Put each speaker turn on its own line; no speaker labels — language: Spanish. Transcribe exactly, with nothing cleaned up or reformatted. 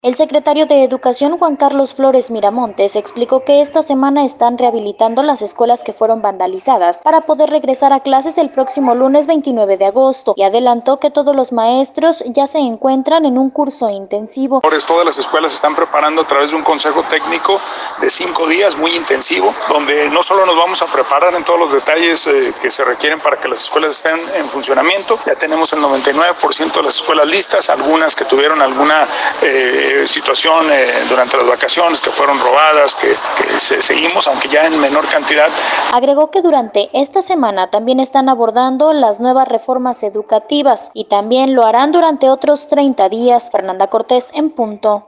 El secretario de Educación, Juan Carlos Flores Miramontes, explicó que esta semana están rehabilitando las escuelas que fueron vandalizadas para poder regresar a clases el próximo lunes veintinueve de agosto y adelantó que todos los maestros ya se encuentran en un curso intensivo.
Todas las escuelas se están preparando a través de un consejo técnico de cinco días muy intensivo, donde no solo nos vamos a preparar en todos los detalles eh, que se requieren para que las escuelas estén en funcionamiento. Ya tenemos el noventa y nueve por ciento de las escuelas listas, algunas que tuvieron alguna eh, situación eh, durante las vacaciones, que fueron robadas, que, que se, seguimos, aunque ya en menor cantidad.
Agregó que durante esta semana también están abordando las nuevas reformas educativas y también lo harán durante otros treinta días. Fernanda Cortés, en punto.